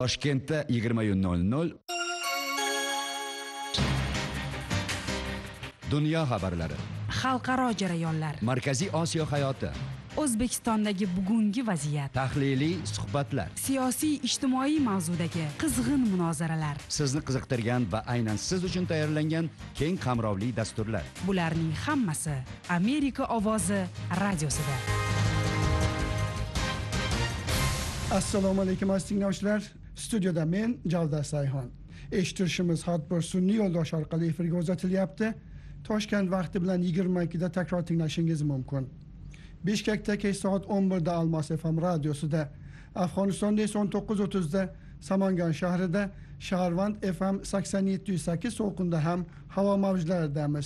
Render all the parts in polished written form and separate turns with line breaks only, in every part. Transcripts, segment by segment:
Toshkentda 20:00 Dunyo xabarlari,
xalqaro jarayonlar,
Markaziy Osiyo hayoti,
O'zbekistondagi bugungi vaziyat,
tahliliy suhbatlar,
siyosiy ijtimoiy mavzudagi qizg'in munozaralar.
sizni qiziqtirgan va aynan siz uchun tayyorlangan keng qamrovli dasturlar.
Bularning hammasi Amerika ovozi radiosida.
Assalomu alaykum aziz tinglovchilar. Studiyada men Javdat Sayxon. Eshittirishimiz har bir sun'iy yo'ldosh orqali efirga uzatilyapti. Toshkent vaqti bilan 22 da takror tinglashingiz mumkin. Bishkekda kech soat 11 da Almos FM radiosida, Afg'onistonda esa 19:30 da Samangan shahrida Shaharvand FM 87.8 to'lqinda ham havo mavjlaridamiz.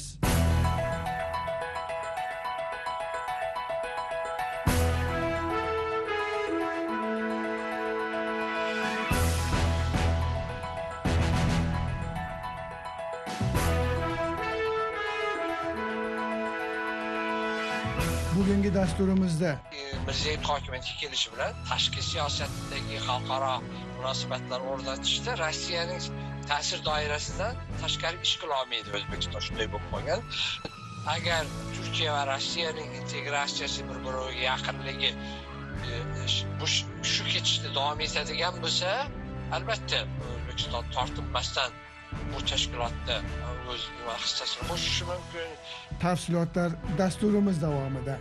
Bugungi dasturimizda
Mirziyoyev hokimiyatga kelishi bilan tashqi siyosatdagi xalqaro munosabatlar o'rnatishda Rossiyaning ta'sir doirasidan tashqari ish qila olmaydi O'zbekiston, shunday bo'lib qolgan. Agar Turkiya va Rossiyaning integratsiyasi bir-biriga yaqinligi shu ketishda davom etadigan bo'lsa, albatta O'zbekiston tortinmasdan bu tashkilotda o'z hissasini qo'shishi mumkin.
tafsilotlar dasturimiz davomida.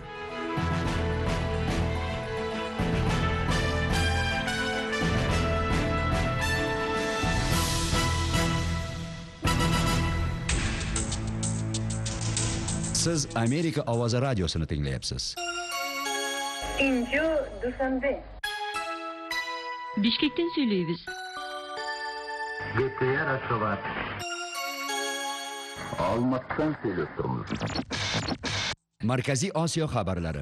Siz Amerika ovozi radiosini tinglayapsiz.
İncu Dushanbe.
Bishkekdan söyleyimiz.
GTR Aşovat. Almatdan söylüyorsunuz.
Markaziy Osiyo xabarlari.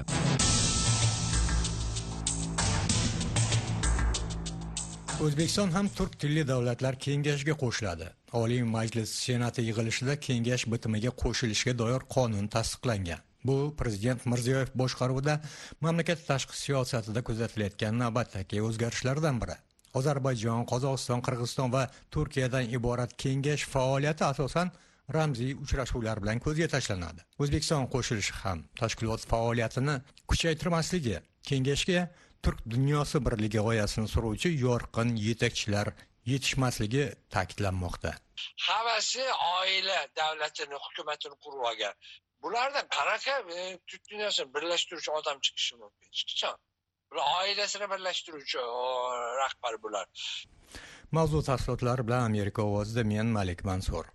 O'zbekiston ham turk tilli davlatlar kengashiga qo'shiladi. Oliy Majlis Senati yig'ilishida kengash bitimiga qo'shilishga doir qonun tasdiqlangan. Bu prezident Mirziyoyev boshqaruvida mamlakat tashqi siyosatida kuzatilayotgan navbatdagi o'zgarishlardan biri. Ozarbayjon, Qozog'iston, Qirg'iziston va Turkiyadan iborat kengash faoliyati asosan ramziy uchrashuvlar bilan ko'zga tashlanadi. O'zbekiston qo'shilishi ham tashkilot faoliyatini kuchaytirmasligi, kengashga turk dunyosi birligi g'oyasini suruvchi yorqin yetakchilar yetishmasligi ta'kidlanmoqda.
Havasi oila davlatini, hukumatini qurib olgan. Bulardan qanaqa turk dunyosini birlashtiruvchi odam chiqishi mumkin? Hech qachon. Bular oilasini birlashtiruvchi rahbar bular.
Mavzu tafsilotlari bilan Amerika ovozida men Malik Mansur.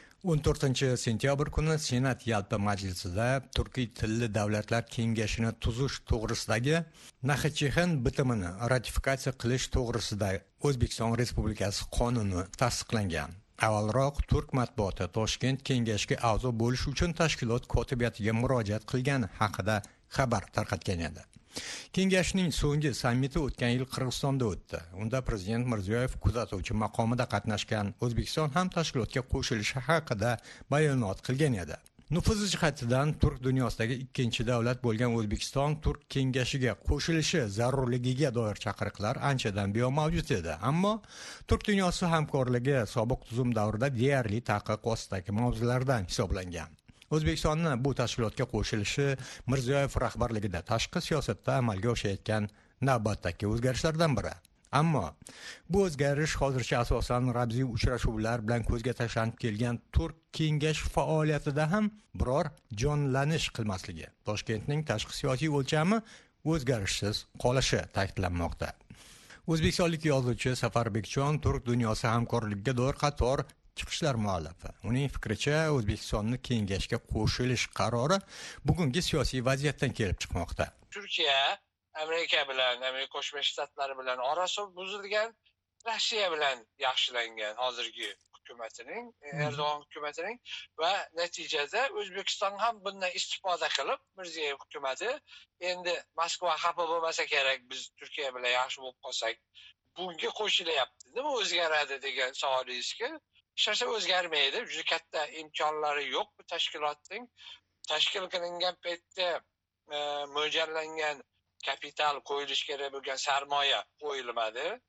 14 sentyabr kuni Senat yalpi majlisida Turkiy tilli davlatlar kengashini tuzish to'g'risidagi NXCHN bitimini ratifikatsiya qilish to'g'risida O'zbekiston Respublikasi qonuni tasdiqlangan. Avvalroq turk matbuoti Toshkent kengashga a'zo bo'lish uchun tashkilot kotibiyatiga murojaat qilgani haqida xabar tarqatgan edi. Kengashning so'nggi sammiti o'tgan yil Qirg'izistonda o'tdi. Unda prezident Mirziyoyev kuzatuvchi maqomida qatnashgan O'zbekiston ham tashkilotga qo'shilishi haqida bayonot qilgan edi. Nufuzi jihatidan turk dunyosidagi ikkinchi davlat bo'lgan O'zbekiston turk kengashiga qo'shilishi zarurligiga doir chaqiriqlar anchadan buyon mavjud edi. Ammo turk dunyosi hamkorligi sobiq tuzum davrida deyarli taqiq ostidagi mavzulardan hisoblangan. O'zbekistonni bu tashkilotga qo'shilishi Mirziyoyev rahbarligida tashqi siyosatda amalga oshayotgan navbatdagi o'zgarishlardan biri. Ammo bu o'zgarish hozircha asosan ramziy uchrashuvlar bilan ko'zga tashlanib kelgan turk kengash faoliyatida ham biror jonlanish qilmasligi, Toshkentning tashqi siyosiy o'lchami o'zgarishsiz qolishi ta'kidlanmoqda. O'zbekistonlik yozuvchi Safarbekjon turk dunyosi hamkorligiga doir qator chiqishlar muallifi. Uning fikricha, O'zbekistonni kengashga qo'shilish qarori bugungi siyosiy vaziyatdan kelib chiqmoqda.
Turkiya Amerika bilan, Amerika Qo'shma Shtatlari bilan orasi buzilgan, Rossiya bilan yaxshilangan hozirgi hukumatining, Erdo'g'on hukumatining va natijada O'zbekiston ham bundan istifoda qilib, Mirziyoyev hukumati endi Moskva xafa bo'lmasa kerak, biz Turkiya bilan yaxshi bo'lib qolsak, bunga qo'shilyapti. Nima o'zgaradi degan savolingizga hech narsa o'zgarmaydi. Juda katta imkonlari yo'q bu tashkilotning. Tashkil qilingan paytda mo'ljallangan kapital qo'yilish kerak bo'lgan sarmoya qo'yilmadi.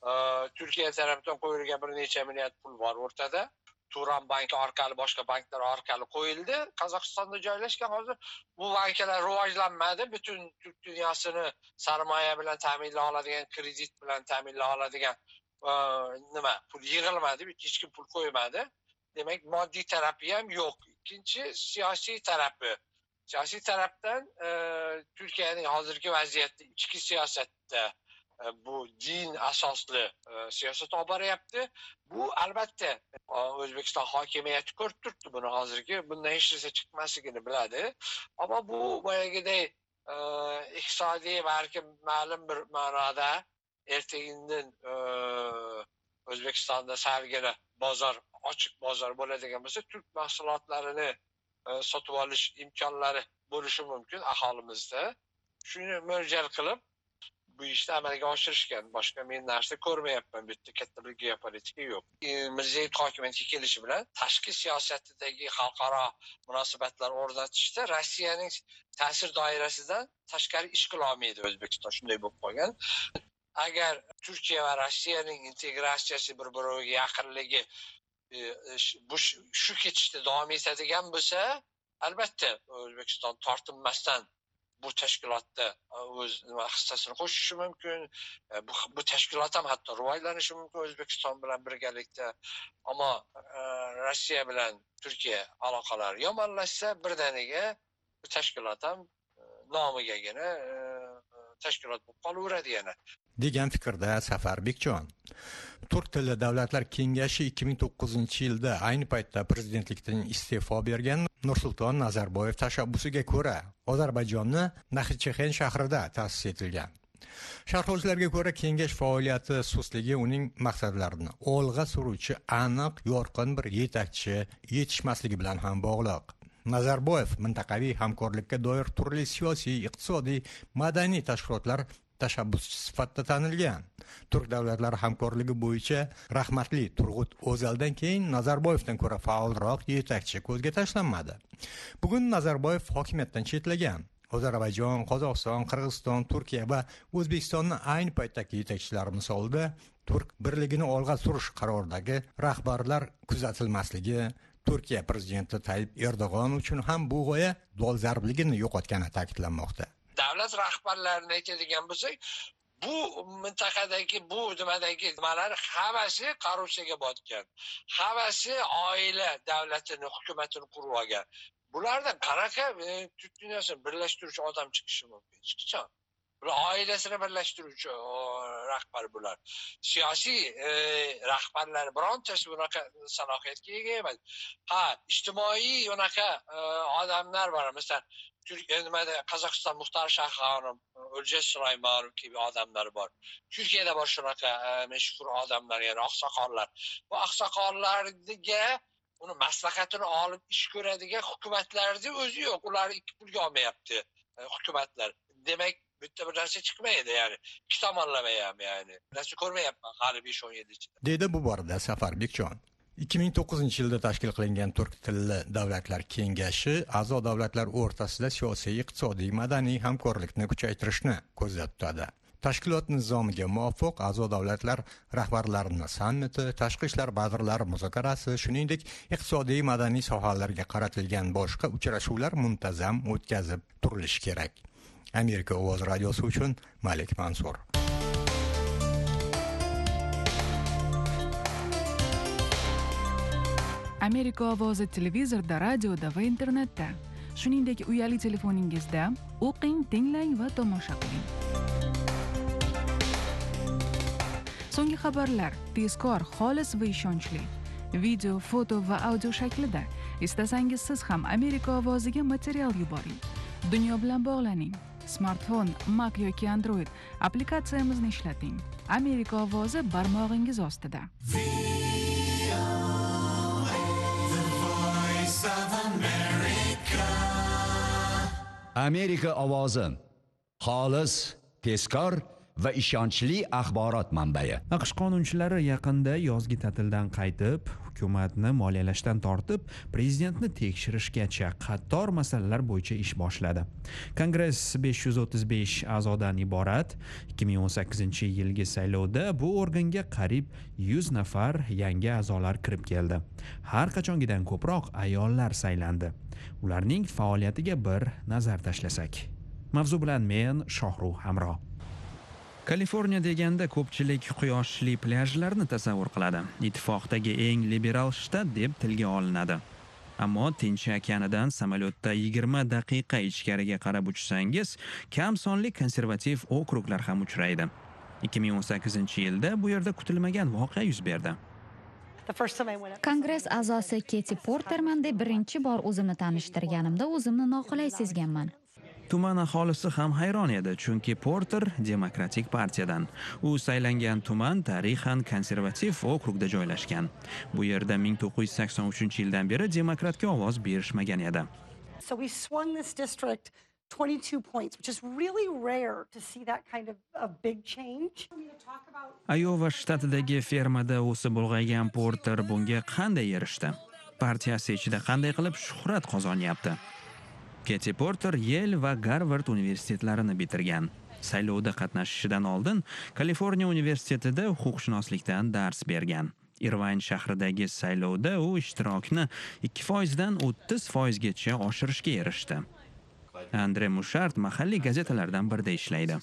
Turkiya tarafdan qo'yilgan bir necha milliard pul bor o'rtada. Turan banki orqali boshqa banklar orqali qo'yildi. Qozog'istonda joylashgan hozir bu banklar rivojlanmadi. Butun Turk dunyosini sarmoya bilan ta'minlay oladigan, kredit bilan ta'minlay oladigan pul yig'ilmadi, hech kim pul qo'ymadi. Demak, moddiy tarafi ham yo'q. Ikkinchi siyosiy tarafi. Siyosiy tarafdan Turkiyaning hozirgi vaziyatda ichki siyosatda bu din asosli siyosat olib boryapti. Bu albatta O'zbekiston hokimiyati ko'rib turibdi buni hozirgi. Bundan hech narsa chiqmasligini biladi. Ammo bu boyagiday iqtisodiy balki ma'lum bir ma'noda ertaga-indin O'zbekistonda salgina bozor, ochiq bozor bo'ladigan bo'lsa, turk mahsulotlarini sotib olish imkonlari bo'lishi mumkin aholimizda. Shuni mo'ljal qilib bu ishni amalga oshirishgan. Boshqa men narsa ko'rmayapman. Bu yerda katta bir geopolitika yo'q. Mirziyoyev hokimiyatga kelishi bilan tashqi siyosatidagi xalqaro munosabatlar o'rnatishda Rossiyaning ta'sir doirasidan tashqari ish qila olmaydi O'zbekiston. Shunday bo'lib qolgan. Agar Turkiya va Rossiyaning integratsiyasi bir-biriga yaqinligi bu shu ketishda davom etadigan bo'lsa, albatta O'zbekiston tortinmasdan bu tashkilotda o'z hissasini qo'shishi mumkin. Bu tashkilot ham hatto rivojlanishi mumkin O'zbekiston bilan birgalikda. Ammo Rossiya bilan Turkiya aloqalari yomonlashsa, birdaniga bu tashkilot ham nomigagina tashkilot bo'lib qolaveradi yana.
degan fikrda Safar Bekjon. Turk tilli davlatlar kengashi 2009-yilda ayni paytda prezidentlikdan iste'fo bergan Nursulton Nazarboyev tashabbusiga ko'ra Ozarbayjonni Naxchixen shahrida ta'sis etilgan. Sharhlovchilarga ko'ra, kengash faoliyati sustligi uning maqsadlarini olg'a suruvchi aniq, yorqin bir yetakchi yetishmasligi bilan ham bog'liq. Nazarboyev mintaqaviy hamkorlikka doir turli siyosiy, iqtisodiy, madaniy tashkilotlar tashabbuschisi sifatida tanilgan. Turk davlatlari hamkorligi bo'yicha rahmatli Turg'ut O'zaldan keyin Nazarboyevdan ko'ra faolroq yetakchi ko'zga tashlanmadi. Bugun Nazarboyev hokimiyatdan chetlagan. Ozarbayjon, Qozog'iston, Qirg'iziston, Turkiya va O'zbekistonning ayni paytdagi yetakchilari misolida Turk birligini olg'a surish qaroridagi rahbarlar kuzatilmasligi Turkiya prezidenti Tayyip Erdo'g'on uchun ham bu g'oya dolzarbligini yo'qotgani ta'kidlanmoqda.
Davlat rahbarlarini aytadigan bo'lsak, bu mintaqadagi bu nimalar hammasi korrupsiyaga botgan. Hammasi oila davlatini, hukumatini qurib olgan. Bulardan qanaqa Turk dunyosini birlashtiruvchi odam chiqishi mumkin? Hech qachon. Bular oilasini birlashtiruvchi rahbar bular. Siyosiy rahbarlar birontasi bunaqa salohiyatga ega emas. Ijtimoiy bunaqa odamlar bor. Masalan, Qozog'iston Muxtor Shahxonim, O'ljas Sulaymonov kabi odamlar bor. Turkiyada bor shunaqa mashhur odamlar, ya'ni oqsoqollar. Bu oqsoqollarga uni maslahatini olib ish ko'radigan hukumatlarning o'zi yo'q. Ular ikki pulga olmayapti hukumatlar. Demak, bu yerda bir narsa chiqmaydi, ya'ni ikki tomonlama ham, ya'ni narsa ko'rmayapman hali 5-10 yil ichida.
Dedi bu borada Safar Bekjon. 2009-yilda tashkil qilingan Turk tilli davlatlar kengashi a'zo davlatlar o'rtasida siyosiy, iqtisodiy, madaniy hamkorlikni kuchaytirishni ko'zda tutadi. Tashkilot nizomiga muvofiq a'zo davlatlar rahbarlarining sammiti, tashqi ishlar vazirlari muzokarasi, shuningdek iqtisodiy, madaniy sohalarga qaratilgan boshqa uchrashuvlar muntazam o'tkazib turilishi kerak. Amerika Ovoz radiosi uchun Malik Mansur.
Amerika ovozi televizorda, radioda va internetda. Shuningdek, uyali telefoningizda o'qing, tinglang va tomosha qiling. So'nggi xabarlar tezkor, xolis va ishonchli. Video, foto va audio shaklida. Istasangiz siz ham Amerika ovoziga material yuboring. Dunyo bilan bog'laning. Smartfon, Mac yoki Android applikatsiyamizni ishlating. Amerika ovozi barmog'ingiz ostida.
Amerika ovozi xolis, tezkor va ishonchli axborot manbai.
AQSh qonunchilari yaqinda yozgi ta'tildan qaytib, hukumatni moliyalashdan tortib, prezidentni tekshirishgacha qator masalalar bo'yicha ish boshladi. Kongress 535 a'zodan iborat. 2018-yilgi saylovda bu organga qariyb 100 nafar yangi a'zolar kirib keldi. Har qachongidan ko'proq ayollar saylandi. Ularning faoliyatiga bir nazar tashlasak. Mavzu bilan men Shohruh Hamro. Kaliforniya deganda ko'pchilik quyoshli plyajlarni tasavvur qiladi. Ittifoqdagi eng liberal shtat deb tilga olinadi. Ammo Tinch okeanidan samolyotda 20 daqiqa ichkariga qarab uchsangiz, kam sonli konservativ okruglar ham uchraydi. 2018-yilda bu yerda kutilmagan voqea yuz berdi.
Kongress a'zosi Keti Porterman deb birinchi bor o'zimni tanishtirganimda o'zimni noqulay sezganman.
Tuman aholisi ham hayron edi, chunki Porter Demokratik partiyadan. U saylangan tuman tarixan konservativ okrugda joylashgan. Bu yerda 1983-yildan beri demokratga ovoz berishmagan edi.
So we swung this district 22 points, which is really rare to see that kind of big change.
Iowa shtatidagi fermada o'sib ulg'aygan Porter bunga qanday erishdi? Partiyasi ichida qanday qilib shuhrat qozonyapti? Keti Porter Yale va Harvard universitetlarini bitirgan. Saylovda qatnashishidan oldin Kaliforniya universitetida huquqshunoslikdan dars bergan. Irvine shahridagi saylovda u ishtirokni 2% dan 30% gacha oshirishga erishdi. Andre Mushart mahalliy gazetalardan birida ishlaydi.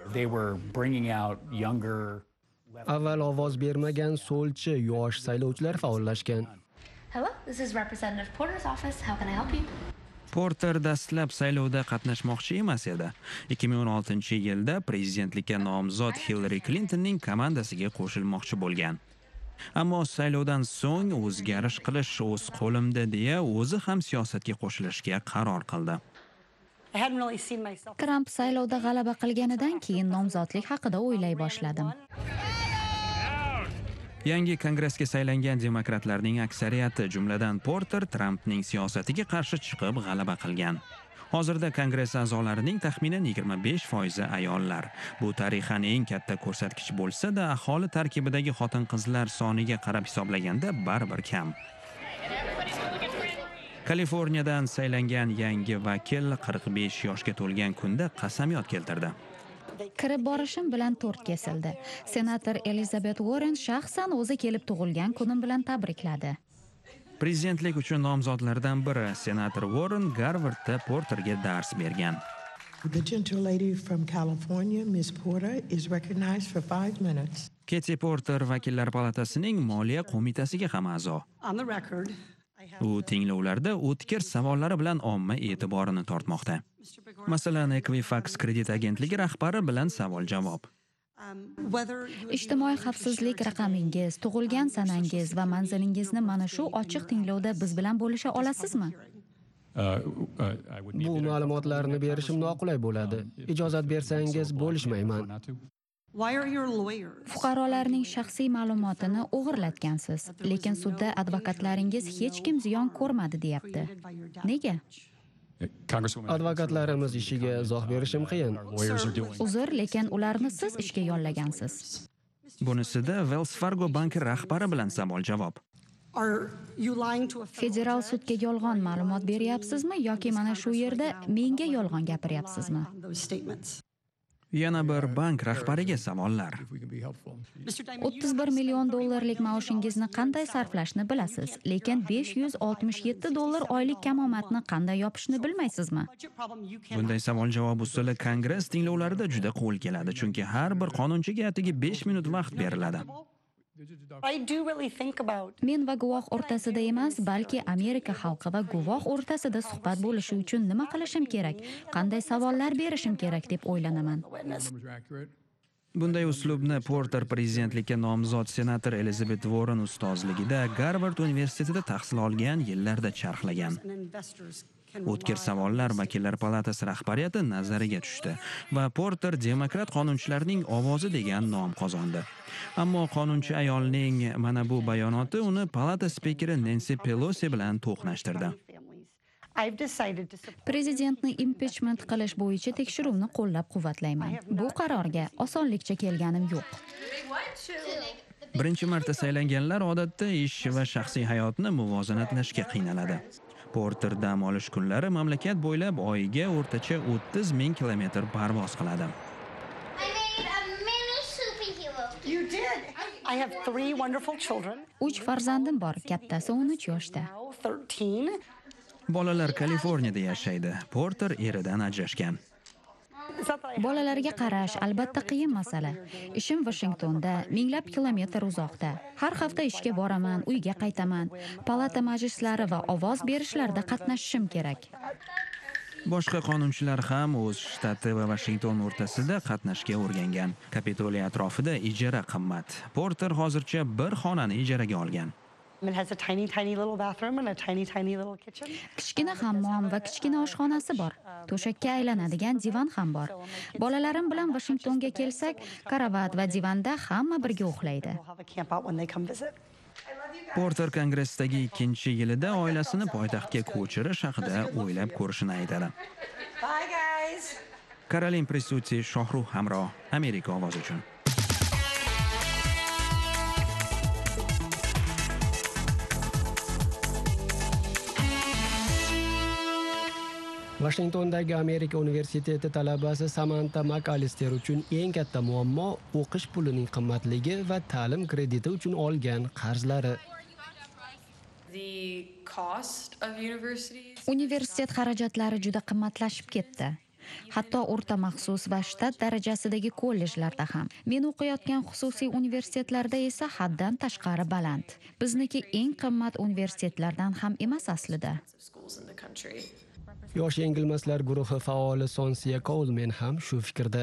Avval ovoz bermagan so'lchi yosh saylovchilar faollashgan.
Hello, this is Representative Porter's office. How can I help you?
Porter dastlab saylovda qatnashmoqchi emas edi. 2016-yilda prezidentlikka nomzod Hillary Clintonning komandasiga qo'shilmoqchi bo'lgan. Ammo saylovdan so'ng o'zgarish qilish o'z qo'limda deya o'zi ham siyosatga qo'shilishga qaror qildi.
Trump saylovda g'alaba qilganidan keyin nomzodlik haqida o'ylay boshladim.
Yangi kongressga saylangan demokratlarning aksariyati, jumladan Porter, Trumpning siyosatiga qarshi chiqib g'alaba qilgan. Hozirda kongress a'zolarining taxminan 25% ayollar. Bu tarixan eng katta ko'rsatkich bo'lsa-da, aholi tarkibidagi xotin-qizlar soniga qarab hisoblaganda baribir kam. Kaliforniyadan saylangan yangi vakil 45 yoshga to'lgan kunda qasamyod keltirdi.
Kirib borishim bilan to'rt kesildi. Senator Elizabeth Warren shaxsan o'zi kelib tug'ilgan kunim bilan tabrikladi.
Prezidentlik uchun nomzodlardan biri senator Warren Harvardda Porterga dars bergan.
The gentle lady from California, Ms. Porter, is recognized for 5 minutes.
Keti Porter vakillar palatasining moliya qo'mitasiga ham a'zo. U tinglovlarda o'tkir savollari bilan omma e'tiborini tortmoqda. Masalan, Equifax kredit agentligi rahbari bilan savol-javob.
Ijtimoiy xavfsizlik raqamingiz, tug'ilgan sanangiz va manzilingizni mana shu ochiq tinglovda biz bilan bo'lisha olasizmi?
Bu ma'lumotlarni berishim noqulay bo'ladi. Ijozat bersangiz bo'lishmayman.
Fuqarolarning shaxsiy ma'lumotini o'g'irlatgansiz, lekin sudda advokatlaringiz hech kim ziyon ko'rmadi deyapti. Nega?
Advokatlarimiz ishiga izoh berishim qiyin.
Uzr, lekin ularni siz ishga yollagansiz.
Bunisida Wells Fargo banki rahbari bilan savol-javob.
Federal sudga yolg'on ma'lumot beryapsizmi yoki mana shu yerda menga yolg'on gapiryapsizmi?
Yana bir bank rahbariga savollar.
31 million dollarlik maoshingizni qanday sarflashni bilasiz, lekin 567 dollar oylik kamomatni qanday yopishni bilmaysizmi?
Bunday savol-javob usuli kongress tinglovlarida juda qo'l keladi, chunki har bir qonunchiga atigi 5 minut vaqt beriladi.
Men va guvoh o'rtasida emas, balki Amerika xalqi va guvoh o'rtasida suhbat bo'lishi uchun nima qilishim kerak, qanday savollar berishim kerak deb o'ylanaman.
Bunday uslubni Porter prezidentlikka nomzod senator Elizabeth Warren ustozligida Harvard universitetida tahsil olgan yillarda charxlagan. O'tkir savollar vakillar palatasi rahbariyati nazariga tushdi va Porter demokrat qonunchilarning ovozi degan nom qozondi. Ammo qonunchi ayolning mana bu bayonoti uni palata spikeri Nancy Pelosi bilan to'qnashtirdi.
Prezidentni impichment qilish bo'yicha tekshiruvni qo'llab-quvvatlayman. Bu qarorga osonlikcha kelganim yo'q.
Birinchi marta saylanganlar odatda ish va shaxsiy hayotni muvozanatlashga qiynaladi. Porter dam olish kunlari mamlakat bo'ylab oyiga o'rtacha 30 ming kilometr parvoz qiladi.
I have 3 wonderful children.
3 farzandim bor, kattasi 13 yoshda.
13.
Bolalar Kaliforniyada yashaydi. Porter eridan ajrashgan.
Bolalarga qarash albatta qiyin masala. Ishim Washingtonda, minglab kilometr uzoqda. Har hafta ishga boraman, uyga qaytaman. Palata majlislari va ovoz berishlarda qatnashishim kerak.
Boshqa qonunchilar ham o'z shtati va Washington o'rtasida qatnashga o'rgangan. Kapitoliy atrofida ijara qimmat. Porter hozircha bir xonani ijaraga olgan.
It has a tiny little bathroom and a tiny little kitchen.
Kichkina hammom va kichkina oshxonasi bor. To'shakka aylanadigan divan ham bor. Bolalarim bilan Washingtonga kelsak, karavat va divanda hamma birga uxlaydi.
Porter Kongressdagi 2-yilida oilasini poytaxtga ko'chirish haqida o'ylab ko'rishini aytadi.
Bye guys.
Karolin Prisuti, Shohruh Hamro, Amerika ovozi uchun.
Washingtondagi Amerika universiteti talabasi Samantha McAllister uchun eng katta muammo o'qish pulining qimmatligi va ta'lim krediti uchun olgan qarzlari.
Universitet xarajatlari juda qimmatlashib ketdi. Hatto o'rta maxsus va shtat darajasidagi kollejlarda ham. Men o'qiyotgan xususiy universitetlarda esa haddan tashqari baland. Bizniki eng qimmat universitetlardan ham emas aslida.
Yosh yengilmaslar guruhi faoli Sonsiya Coleman ham shu fikrda.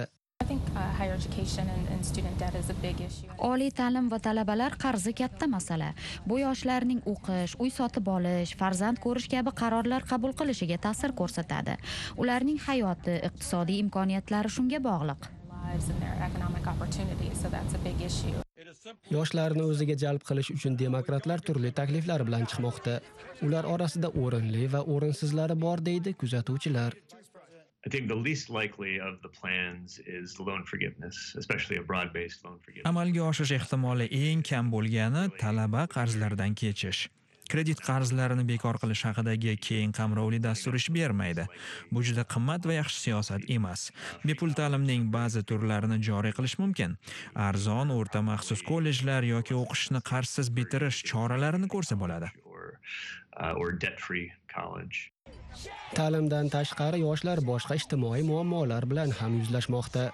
Oliy ta'lim va talabalar qarzi katta masala. Bu yoshlarning o'qish, uy sotib olish, farzand ko'rish kabi qarorlar qabul qilishiga ta'sir ko'rsatadi. Ularning hayoti, iqtisodiy imkoniyatlari shunga bog'liq.
Yoshlarni o'ziga jalb qilish uchun demokratlar turli takliflar bilan chiqmoqda. Ular orasida o'rinli va o'rinsizlari bor deydi kuzatuvchilar.
I think the least likely of the plans is the loan forgiveness, especially a broad-based loan forgiveness.
Amalga oshish ehtimoli eng kam bo'lgani talaba qarzlaridan kechish. Kredit qarzlarini bekor qilish haqidagi keng qamrovli dastur ish bermaydi. Bu juda qimmat va yaxshi siyosat emas. Bepul ta'limning ba'zi turlarini joriy qilish mumkin. Arzon o'rta maxsus kollejlar yoki o'qishni qarzsiz bitirish choralarini ko'rsa bo'ladi.
Or debt-free college.
Ta'limdan tashqari yoshlar boshqa ijtimoiy muammolar bilan ham yuzlashmoqda.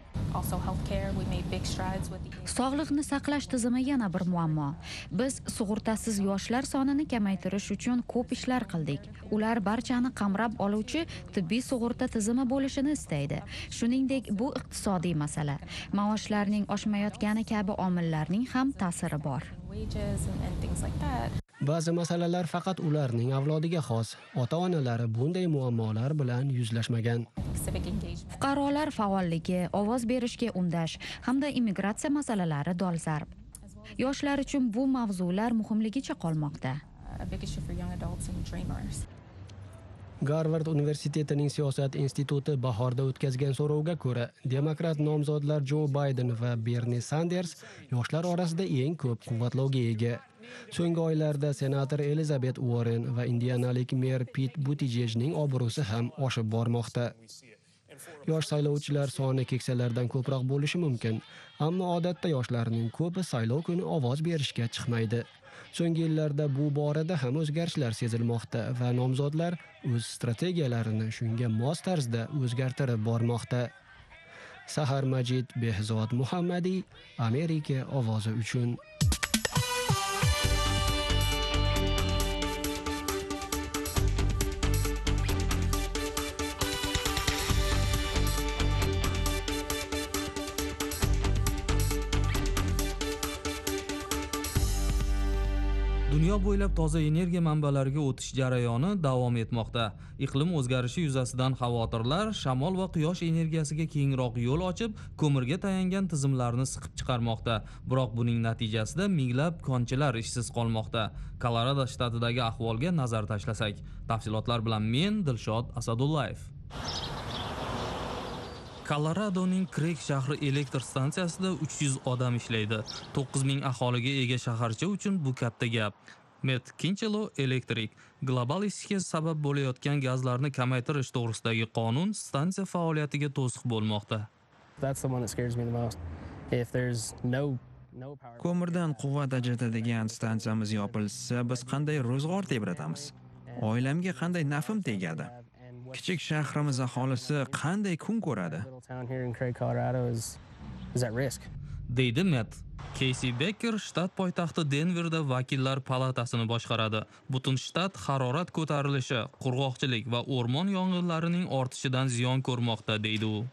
Sog'liqni saqlash tizimi yana bir muammo. Biz sug'urtasiz yoshlar sonini kamaytirish uchun ko'p ishlar qildik. Ular barchani qamrab oluvchi tibbiy sug'urta tizimi bo'lishini istaydi. Shuningdek, bu iqtisodiy masala. Maoshlarning oshmayotgani kabi omillarning ham ta'siri bor.
Ba'zi masalalar faqat ularning avlodiga xos. Ota-onalari bunday muammolar bilan yuzlashmagan.
Fuqarolar faolligi, ovoz berishga undash hamda immigratsiya masalalari dolzarb. Yoshlar uchun bu mavzular muhimligicha qolmoqda.
Garvard universitetining siyosat instituti bahorda o'tkazgan so'rovga ko'ra, demokrat nomzodlar Joe Biden va Bernie Sanders yoshlar orasida eng ko'p quvvatlovga ega. So'nggi oylarda senator Elizabeth Warren va indianalik mer Pete Buttigiegning obro'si ham oshib bormoqda. Yosh saylovchilar soni keksalardan ko'proq bo'lishi mumkin, ammo odatda yoshlarning ko'pi saylov kuni ovoz berishga chiqmaydi. So'nggi yillarda bu borada ham o'zgarishlar sezilmoqda va nomzodlar o'z strategiyalarini shunga mos tarzda o'zgartirib bormoqda. Sahar Majid, Behzod Muhammadiy, Amerika ovozi uchun.
Dunyo bo'ylab toza energiya manbalariga o'tish jarayoni davom etmoqda. Iqlim o'zgarishi yuzasidan xavotirlar shamol va quyosh energiyasiga kengroq yo'l ochib, ko'mirga tayangan tizimlarni siqib chiqarmoqda. Biroq buning natijasida minglab konchilar ishsiz qolmoqda. Kolorado shtatidagi ahvolga nazar tashlasak, tafsilotlar bilan men Dilshod Asadullayev. Koloradoning Kreyg shahri elektr stansiyasida 300 odam ishlaydi. 9000 aholiga ega shaharcha uchun bu katta gap. Matt Kinchelo Electric global isishga sabab bo'layotgan gazlarni kamaytirish to'g'risidagi qonun stansiya faoliyatiga to'siq bo'lmoqda.
Ko'mirdan quvvat ajratadigan stansiyamiz yopilsa, biz qanday ro'zg'or tebratamiz? Oilamga qanday nafim tegadi? Kichik shahrimiz aholisi qanday kun ko'radi?
Deydi Matt. Casey Becker shtat poytaxti Denverda vakillar palatasini boshqaradi. Butun shtat harorat ko'tarilishi, qurg'oqchilik va o'rmon yong'inlarining ortishidan ziyon ko'rmoqda, deydi u.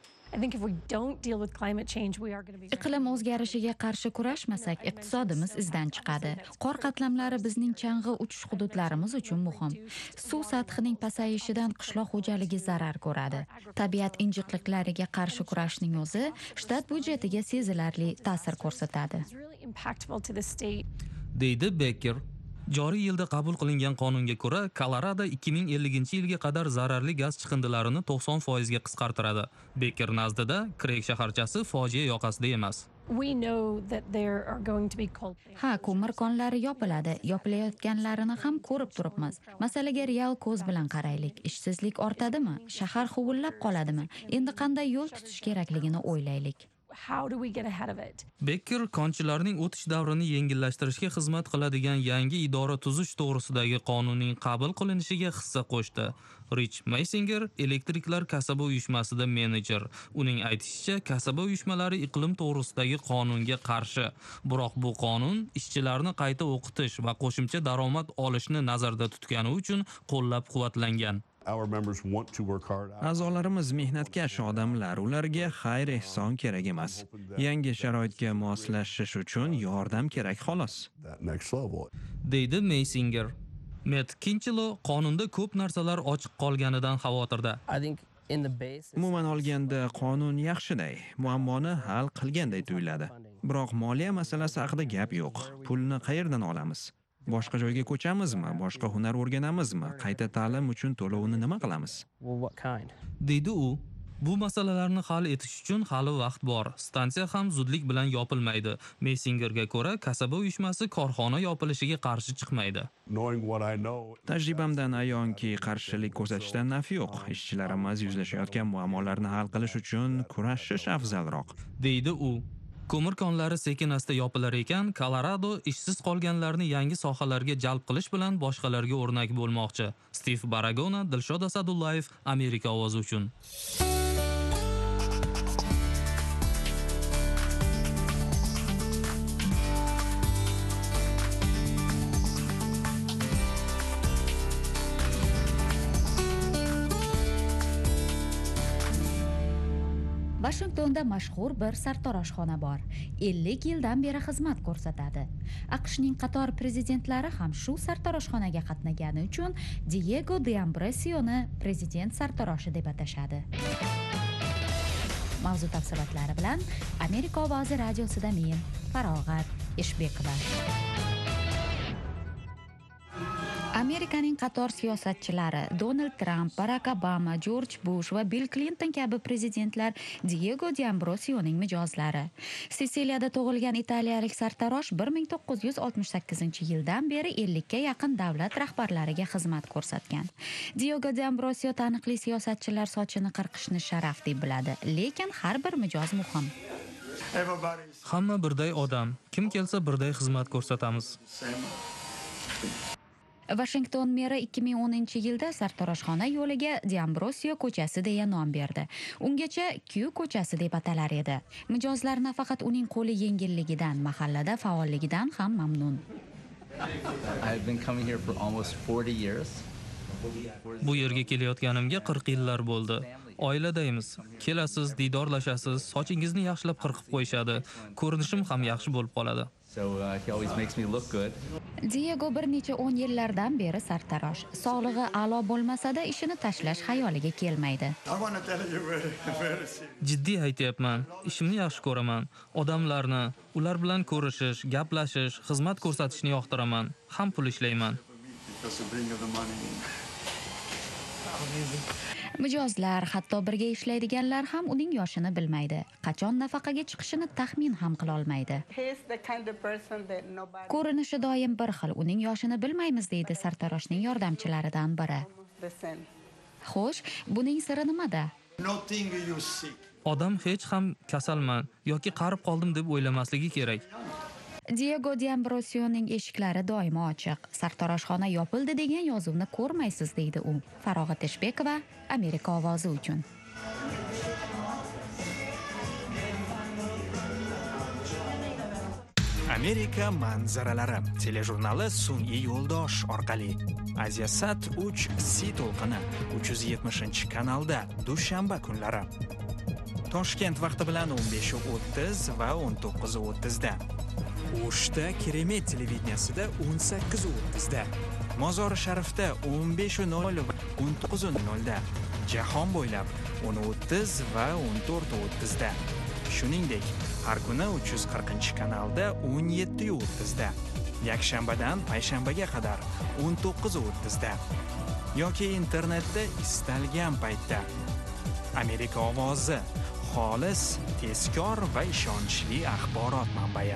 Iqlim o'zgarishiga qarshi kurashmasak, iqtisodimiz izdan chiqadi. Qor qatlamlari bizning chang'i uchish hududlarimiz uchun muhim. Suv sathining pasayishidan qishloq xo'jaligi zarar ko'radi. Tabiat injiqliklariga qarshi kurashning o'zi shtat budjetiga sezilarli ta'sir ko'rsatadi.
Deydi Becker. Joriy yilda qabul qilingan qonunga ko'ra, Kolorado 2050-yilga qadar zararli gaz chiqindilarini 90% ga qisqartiradi. Becker nazdida Kreyg shaharchasi fojia yoqasida emas.
Ha, ko'mir konlari yopiladi. Yopilayotganlarini ham ko'rib turibmiz. Masalaga real ko'z bilan qaraylik. Ishsizlik ortadimi? Shahar huvullab qoladimi? Endi qanday yo'l tutish kerakligini o'ylaylik.
Becker konchilarning o'tish davrini yengillashtirishga xizmat qiladigan yangi idora tuzish to'g'risidagi qonunning qabul qilinishiga hissa qo'shdi. Rich Meisinger elektriklar kasaba uyushmasida menejer. Uning aytishicha, kasaba uyushmalari iqlim to'g'risidagi qonunga qarshi. Biroq bu qonun ishchilarni qayta o'qitish va qo'shimcha daromad olishni nazarda tutgani uchun qo'llab-quvvatlangan.
A'zolarimiz mehnatkash odamlar, ularga xayr-ehson kerak emas. Yangi sharoitga moslashish uchun yordam kerak xolos.
Deydi Meisinger. Matt Kinchelo qonunda ko'p narsalar ochiq qolganidan xavotirda.
Umuman olganda qonun yaxshiday, muammoni hal qilganday tuyuladi. Biroq moliya masalasi haqida gap yo'q. Pulni qayerdan olamiz? Boshqa joyga ko'chamizmi? Boshqa hunar o'rganamizmi? Qayta ta'lim uchun to'lovni nima qilamiz?
Deydi u. Bu masalalarni hal etish uchun hali vaqt bor. Stansiya ham zudlik bilan yopilmaydi. Meisingerga ko'ra, kasaba uyushmasi korxona yopilishiga qarshi chiqmaydi.
Tajribamdan ayonki, qarshilik ko'rsatishdan naf yo'q. Ishchilarimiz yuzlashayotgan muammolarni hal qilish uchun kurashish afzalroq.
Deydi u. Ko'mir konlari sekin-asta yopilar ekan, Kolorado ishsiz qolganlarni yangi sohalarga jalb qilish bilan boshqalarga o'rnak bo'lmoqchi. Steve Baragona, Dilshod Asadullayev, Amerika ovozi uchun.
Washingtonda mashhur bir sartaroshxona bor. 50 yildan beri xizmat ko'rsatadi. AQShning qator prezidentlari ham shu sartaroshxonaga qatnagani uchun Diego D'Ambrosioni prezident sartaroshi deb atashadi. Mavzu tafsilotlari bilan Amerika ovozi radiosida men Farog'at Eshbekova. Amerikaning qator siyosatchilari Donald Trump, Barack Obama, George Bush va Bill Clinton kabi prezidentlar Diego D'Ambrosioning mijozlari. Sitsiliyada tug'ilgan italiyalik sartarosh 1968-yildan beri 50 ga yaqin davlat rahbarlariga xizmat ko'rsatgan. Diego D'Ambrosio taniqli siyosatchilar sochini qirqishni sharaf deb biladi, lekin har bir mijoz muhim.
Hamma birday odam, kim kelsa birday xizmat ko'rsatamiz.
Washington meri 2010-yilda sartaroshxona yo'liga D'Ambrosio ko'chasi deya nom berdi. Ungacha Q ko'chasi deb atalar edi. Mijozlar nafaqat uning qo'li yengilligidan, mahallada faolligidan ham mamnun.
Bu yerga kelayotganimga 40 yillar bo'ldi. Oiladaymiz. Kelasiz, diydorlashasiz, sochingizni yaxshilab qirqib qo'yishadi. Ko'rinishim ham yaxshi bo'lib qoladi.
He always makes me look good.
Diego bir necha 10 yillardan beri sartarosh. Sog'lig'i a'lo bo'lmasa-da ishini tashlash xayoliga kelmaydi.
Jiddiy aytyapman. Ishimni yaxshi ko'raman. Odamlarni, ular bilan ko'rishish, gaplashish, xizmat ko'rsatishni yoqtiraman. Ham pul ishlayman.
Mijozlar, hatto birga ishlaydiganlar ham uning yoshini bilmaydi. Qachon nafaqaga chiqishini taxmin ham qila olmaydi. Ko'rinishi doim bir xil, uning yoshini bilmaymiz deydi sartaroshning yordamchilaridan biri. Xo'sh, buning siri nimada?
Odam hech ham kasalman yoki qarib qoldim deb o'ylamasligi kerak.
Diego D'Ambrosioning eshiklari doimo ochiq. Sartaroshxona yopildi degan yozuvni ko'rmaysiz deydi u. Farog'at Teshbekova, Amerika ovozi uchun.
Amerika manzaralari telejurnali sun'iy yo'ldosh orqali Aziyasat 3 C to'lqini 370-kanalda dushanba kunlari. Toshkent vaqti bilan 15:30 va 19:30 da. O'shda Keremet televideniyasida 18:30 da. Mozori Sharifda 15:00 va 19:00 da. Jahon bo'ylab 10:30 va 14:30 da. Shuningdek, har kuni 340-kanalda 17:30 da. Yakshanbadan payshanbaga qadar 19:30 da. Yoki internetda istalgan paytda. Amerika ovozi xolis, tezkor va ishonchli axborot manbai.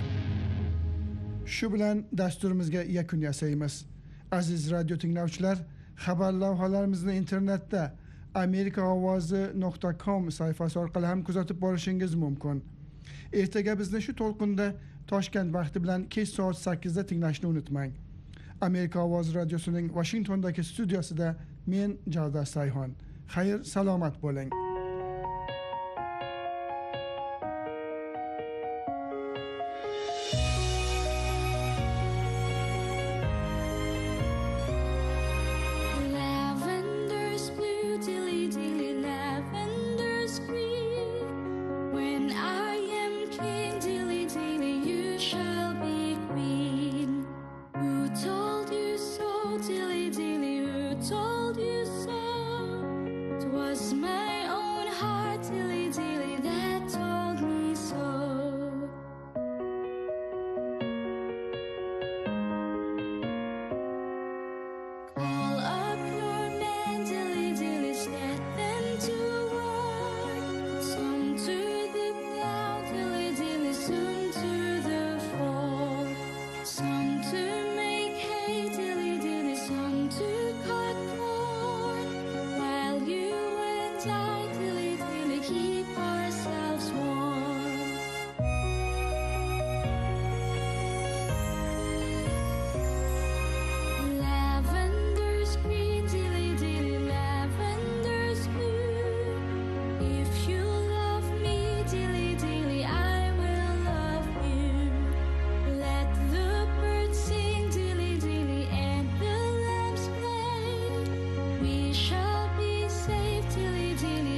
Shu bilan dasturimizga yakun yasaymiz. Aziz radio tinglovchilar, xabar lavhalarimizni internetda amerikaovozi.com sayfasi orqali ham kuzatib borishingiz mumkin. Ertaga bizni shu to'lqinda Toshkent vaqti bilan kech soat 8 da tinglashni unutmang. Amerika ovozi radiosining Washingtondagi studiosida men Javdar Sayhon. Xayr, salomat bo'ling.
We shall be safe, dilly dilly.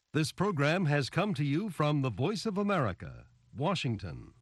This program has come to you from the Voice of America, Washington.